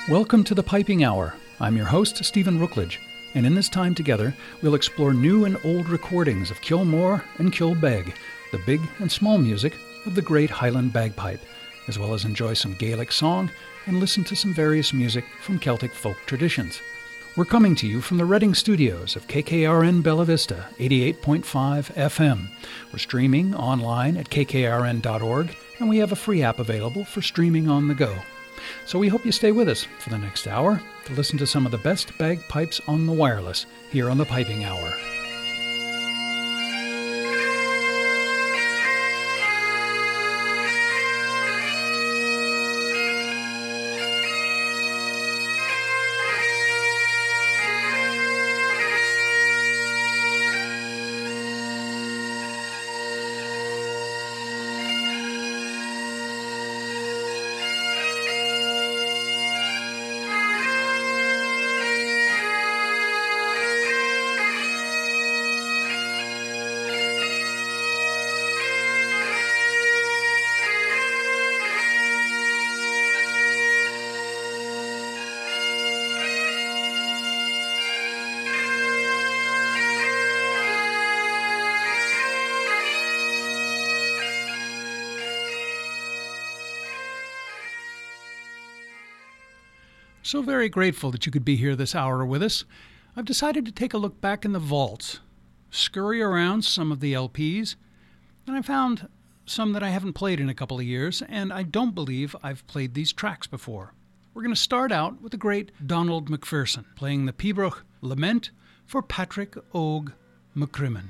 Welcome to the Piping Hour. I'm your host, Stephen Rookledge, and in this time together, we'll explore new and old recordings of Kilmore and Kilbeg, the big and small music of the great Highland bagpipe, as well as enjoy some Gaelic song and listen to some various music from Celtic folk traditions. We're coming to you from the Reading studios of KKRN Bella Vista, 88.5 FM. We're streaming online at kkrn.org, and we have a free app available for streaming on the go. So we hope you stay with us for the next hour to listen to some of the best bagpipes on the wireless here on the Piping Hour. So very grateful that you could be here this hour with us. I've decided to take a look back in the vaults, scurry around some of the LPs, and I found some that I haven't played in a couple of years, and I don't believe I've played these tracks before. We're going to start out with the great Donald McPherson playing the Pibroch Lament for Patrick Og McCrimmon.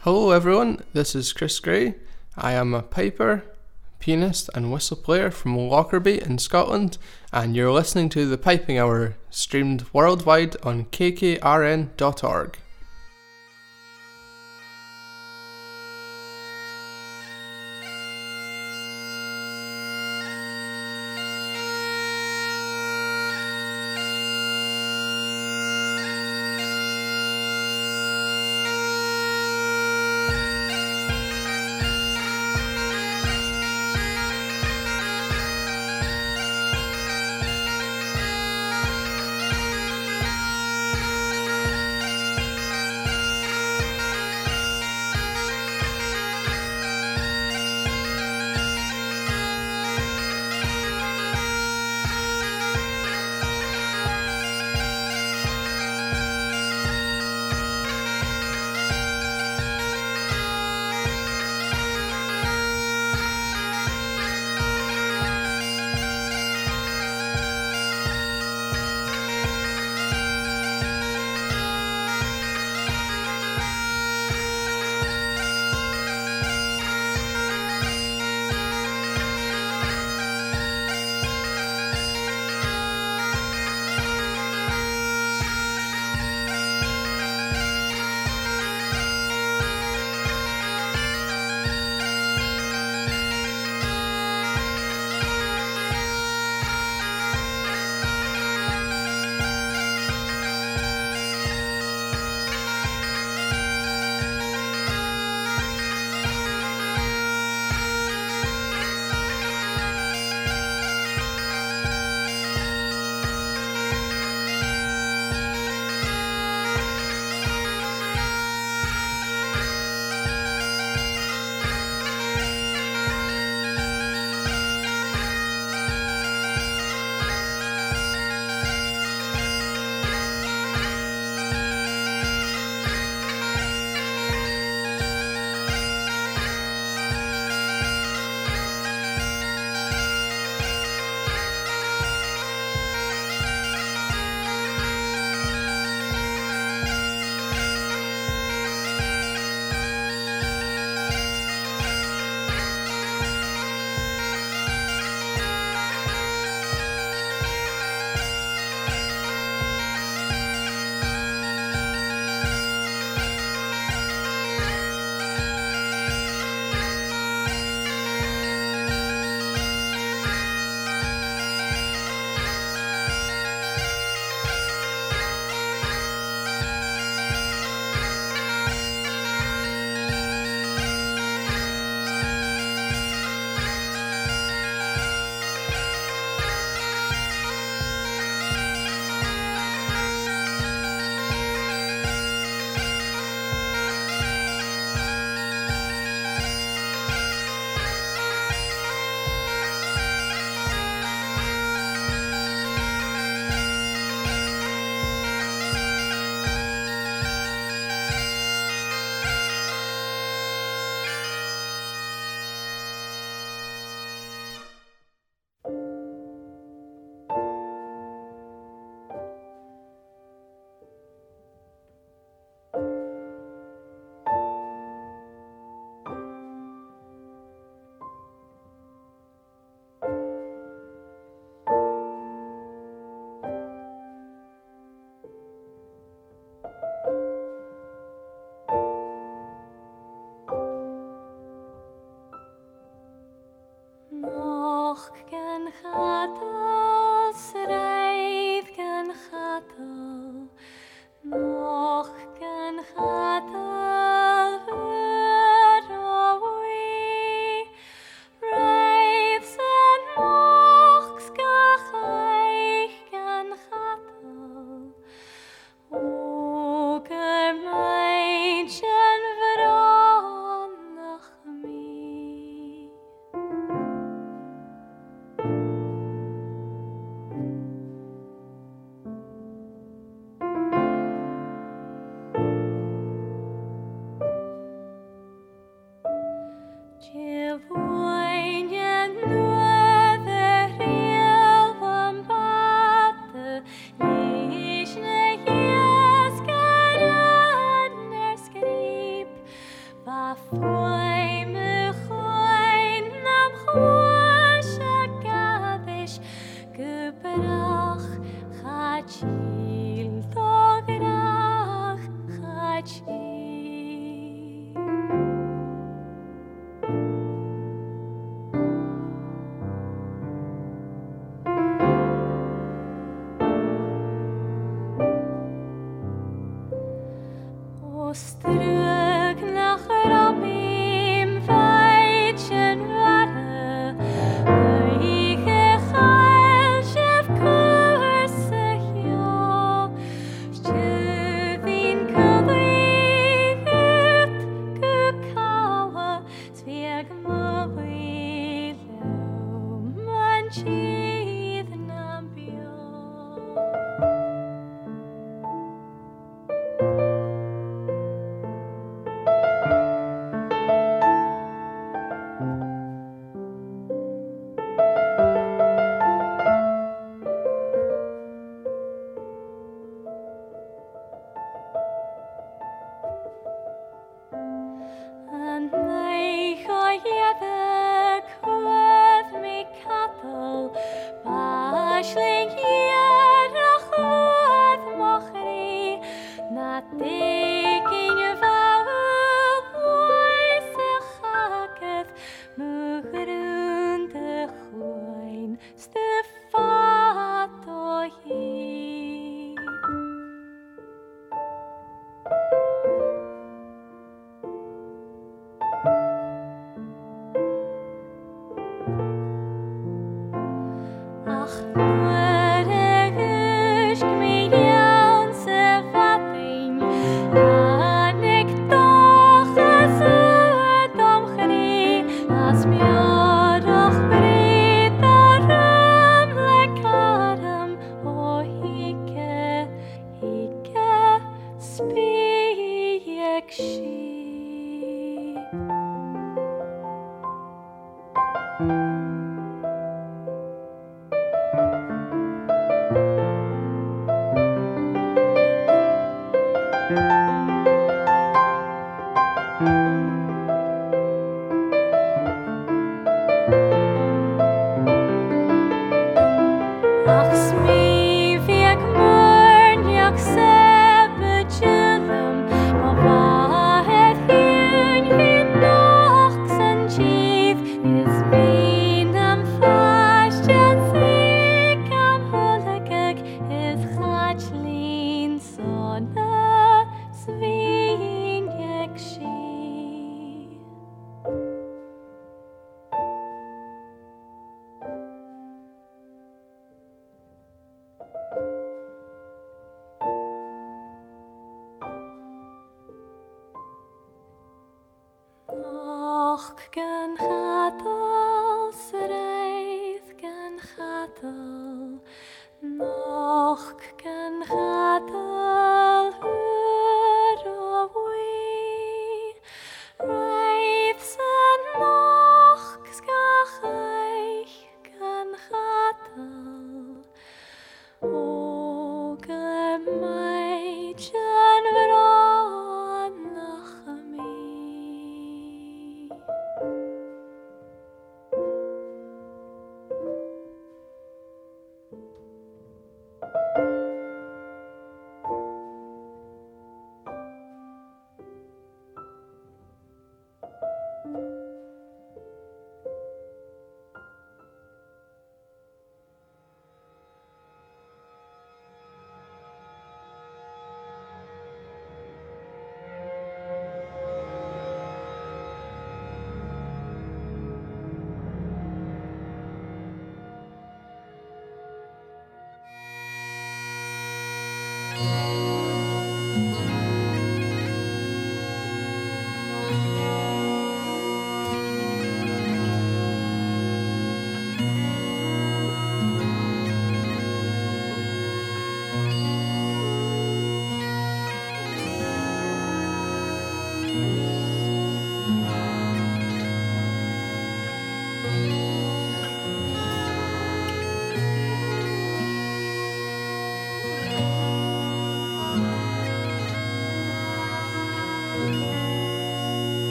Hello everyone, this is Chris Gray. I am a piper, pianist and whistle player from Lockerbie in Scotland, and you're listening to The Piping Hour, streamed worldwide on kkrn.org.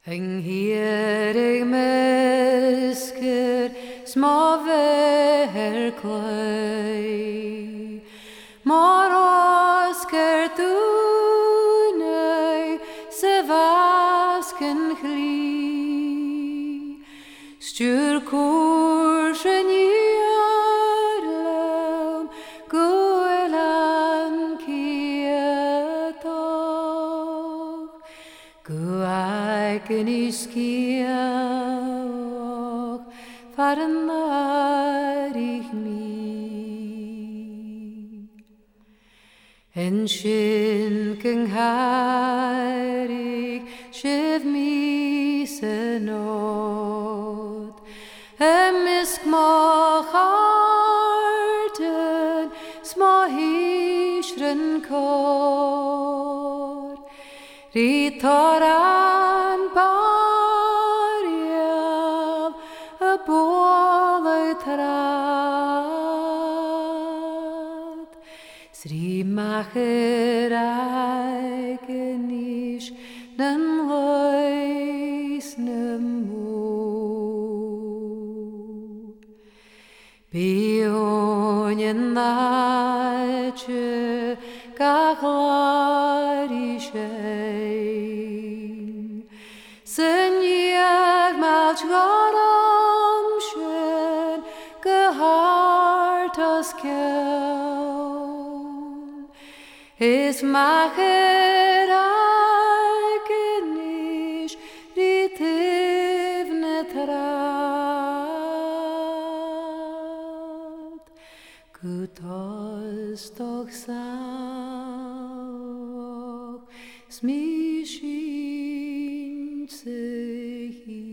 Yng Nghyrig mysgyr små fer cloi Mor osgyr dŵnau syfasgyn chli Stwyr cwrs yn iarlym gwylan ciatoch Gwaig yn isgiawch farnarich mi En sin gyngharig sif mis yn od Ymysg moch arden små hisryn cor Ritoran bariel y bol y trad Sri macher ag yn is nyn loes nymw Bion yn ddadje gachlar i sein Sy'n i'r malch gorom sy'n gyhart os ciawn Is macher ag yn is rytyf na trad Gutos doch sawch smishin tsehi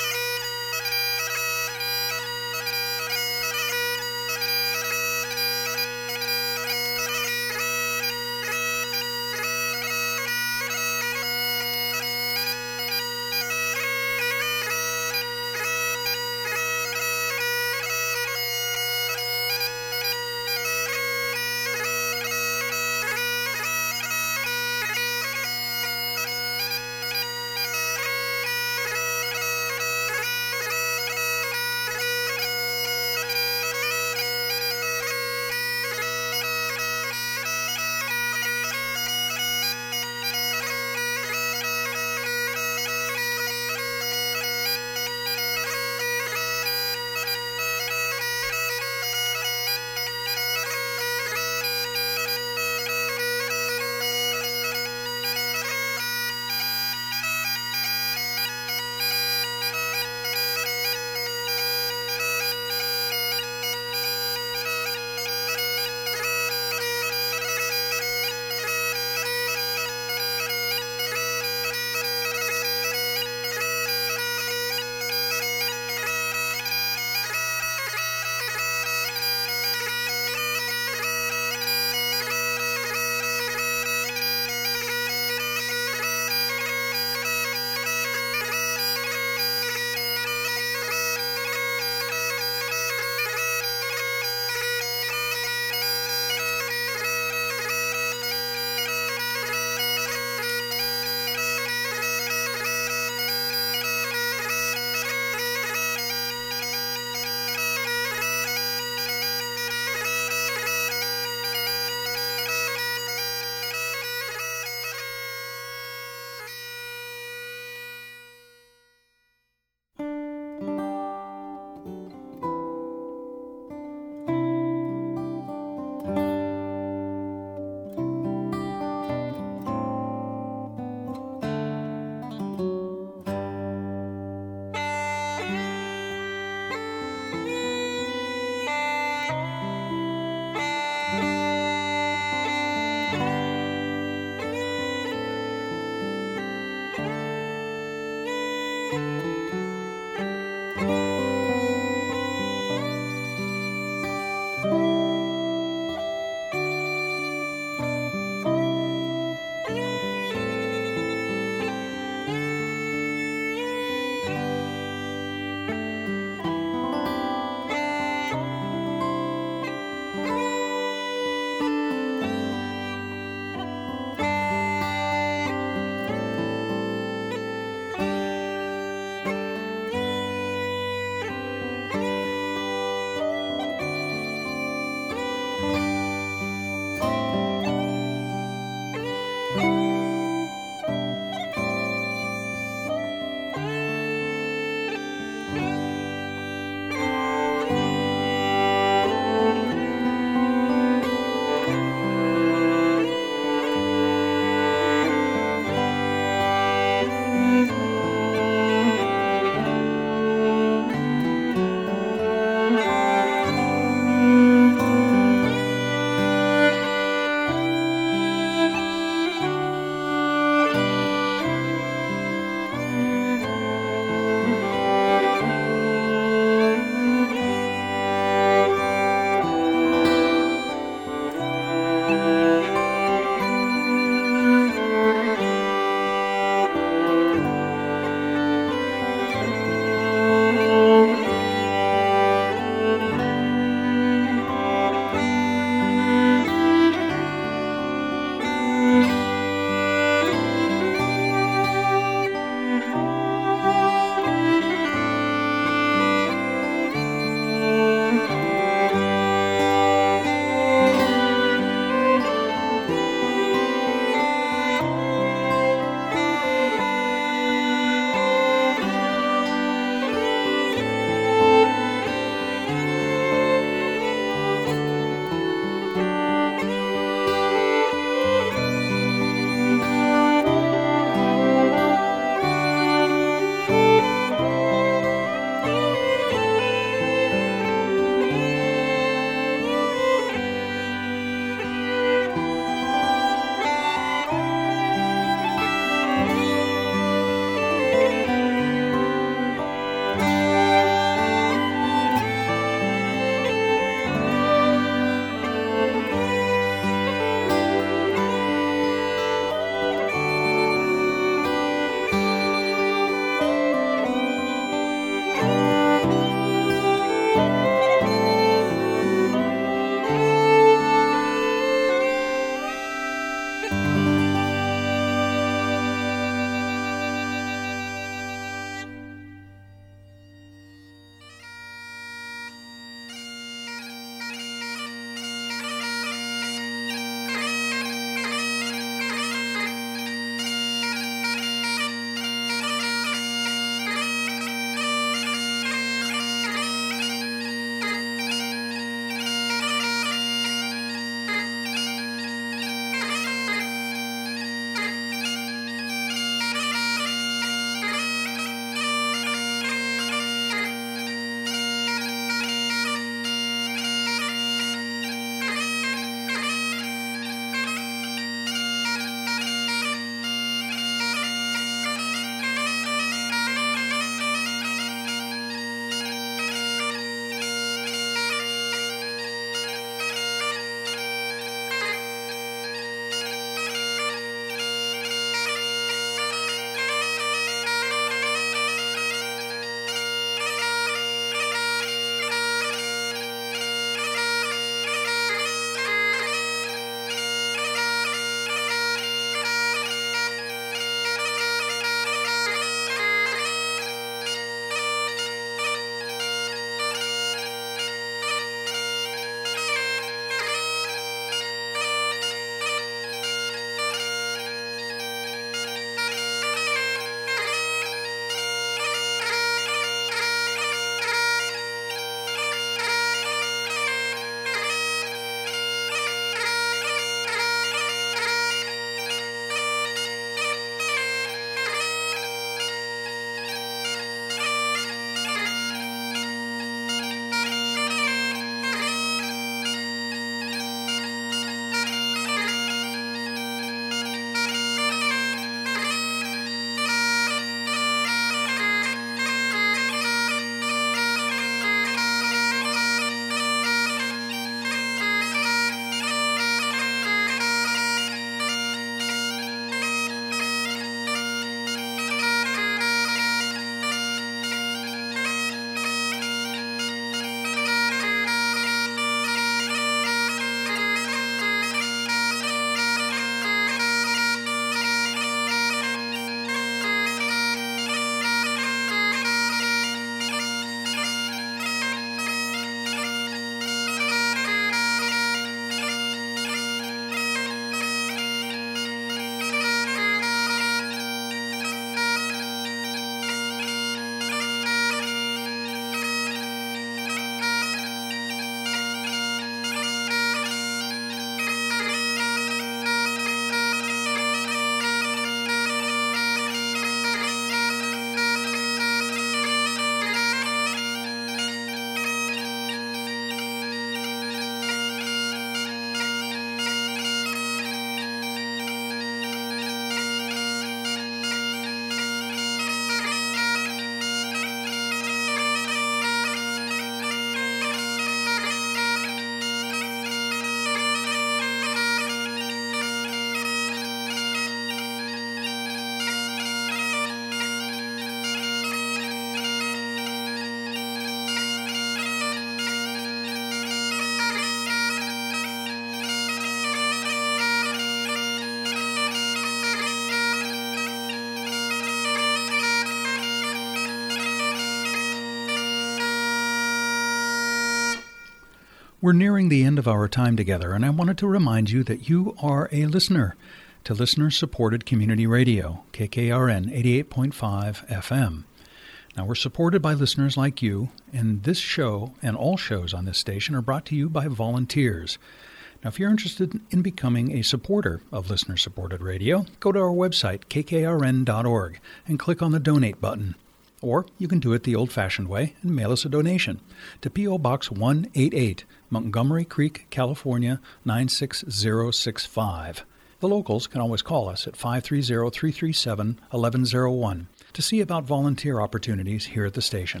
We're nearing the end of our time together, and I wanted to remind you that you are a listener to listener-supported community radio, KKRN 88.5 FM. Now, we're supported by listeners like you, and this show and all shows on this station are brought to you by volunteers. Now, if you're interested in becoming a supporter of listener-supported radio, go to our website, kkrn.org, and click on the Donate button. Or you can do it the old-fashioned way and mail us a donation to P.O. Box 188, Montgomery Creek, California, 96065. The locals can always call us at 530-337-1101 to see about volunteer opportunities here at the station.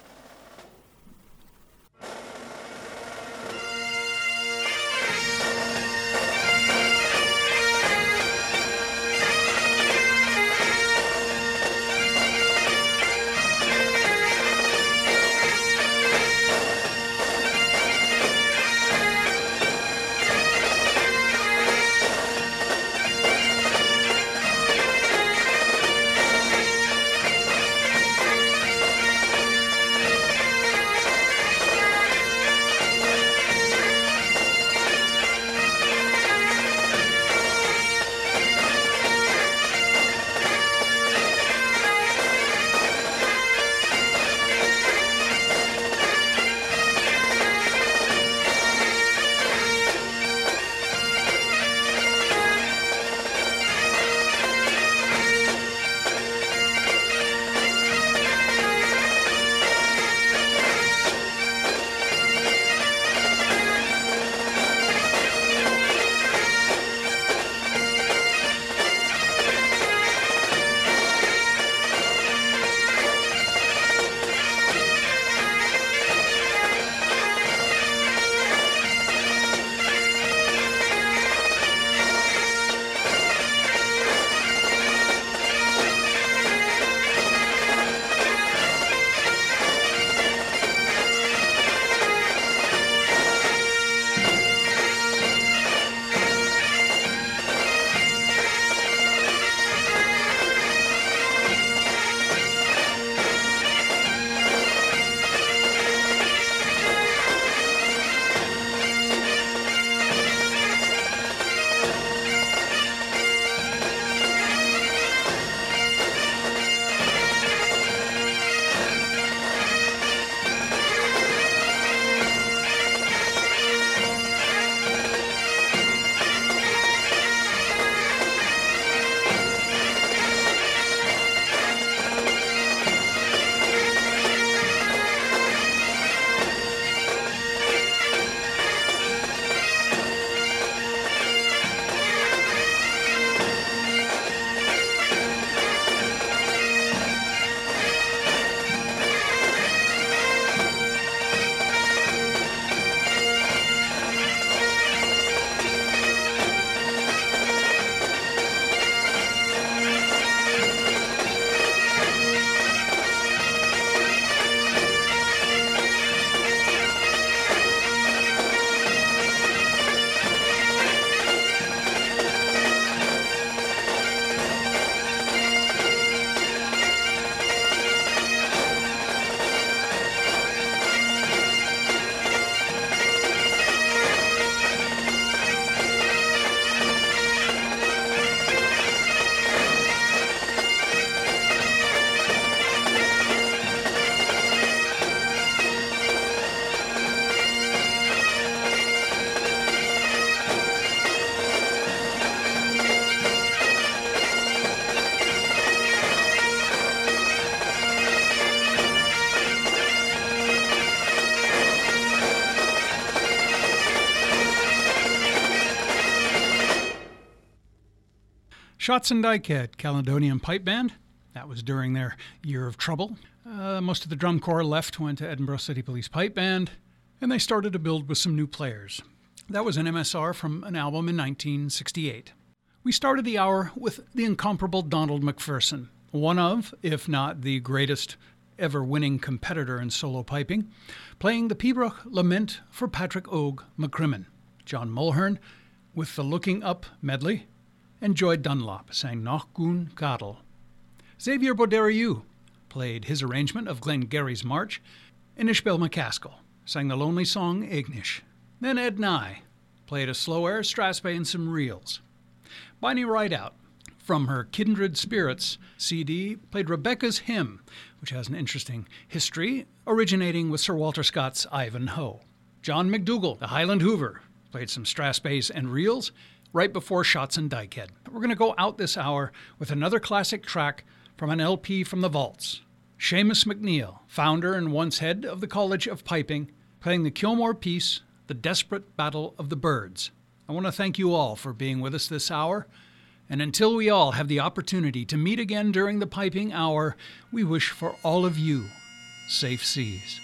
Shots and Dyke Caledonian Pipe Band. That was during their year of trouble. Most of the drum corps went to Edinburgh City Police Pipe Band, and they started to build with some new players. That was an MSR from an album in 1968. We started the hour with the incomparable Donald McPherson, one of, if not the greatest ever winning competitor in solo piping, playing the Pibroch Lament for Patrick Og McCrimmon. John Mulhern with the Looking Up medley, and Joy Dunlop sang Noch Goon Gadel. Xavier Boderiou played his arrangement of Glengarry's March, and Ishbel McCaskill sang the lonely song Ignish. Then Ed Nye played a slow air strathspey and some reels. Bonnie Rideout, from her Kindred Spirits CD, played Rebecca's Hymn, which has an interesting history, originating with Sir Walter Scott's Ivanhoe. John McDougall, the Highland Hoover, played some strathspeys and reels right before Shots and Dykehead. We're going to go out this hour with another classic track from an LP from the Vaults. Seamus McNeill, founder and once head of the College of Piping, playing the Kilmore piece, The Desperate Battle of the Birds. I want to thank you all for being with us this hour, and until we all have the opportunity to meet again during the Piping Hour, we wish for all of you safe seas.